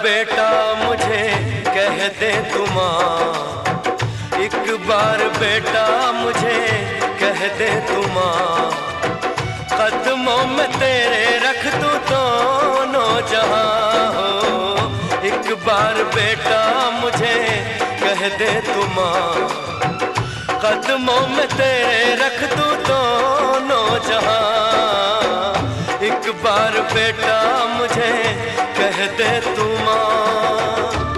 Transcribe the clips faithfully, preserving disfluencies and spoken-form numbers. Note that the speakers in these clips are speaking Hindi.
बेटा मुझे कह दे तू माँ, एक बार बेटा मुझे कह दे तू माँ, कदमों में तेरे रख दूं दोनों जहां हो। एक बार बेटा मुझे कह दे तू माँ, कदमों में तेरे रख दूं दोनों जहां। एक बार बेटा मुझे कह दे तू माँ।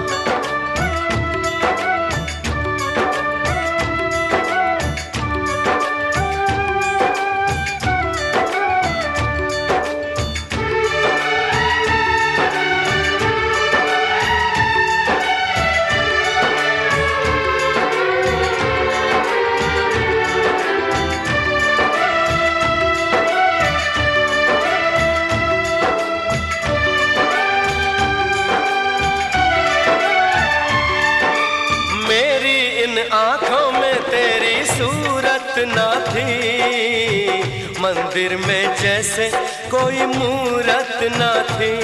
आँखों में तेरी सूरत ना थी, मंदिर में जैसे कोई मूरत ना थी।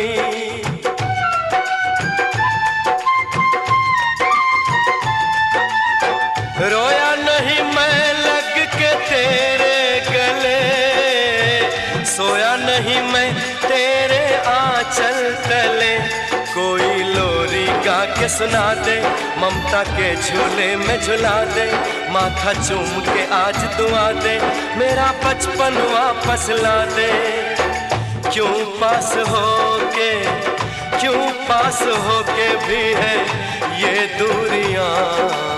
रोया नहीं मैं लग के तेरे गले, सोया नहीं मैं तेरे आंचल तले। कोई लोरी गा के सुना दे, ममता के झूले में झुला दे, माथा चूम के आज दुआ दे, मेरा बचपन वापस ला दे। क्यों पास होके, क्यों पास होके भी है ये दूरियां,